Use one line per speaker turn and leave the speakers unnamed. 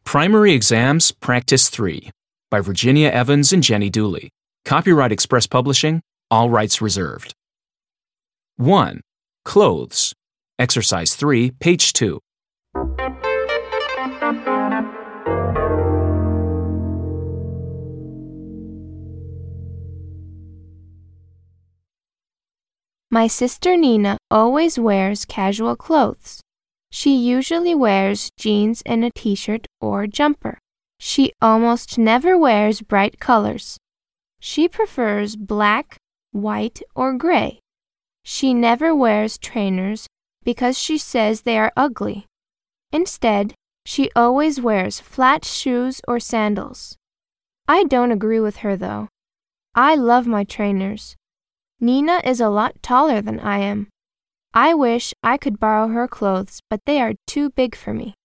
Primary Exams Practice 3 by Virginia Evans and Jenny Dooley. Copyright Express Publishing, all rights reserved. 1. Clothes. Exercise 3, page 2.
My sister Nina always wears casual clothes. She usually wears jeans and a t-shirt or jumper. She almost never wears bright colors. She prefers black, white, or gray. She never wears trainers because she says they are ugly. Instead, she always wears flat shoes or sandals. I don't agree with her though. I love my trainers. Nina is a lot taller than I am. I wish I could borrow her clothes, but they are too big for me.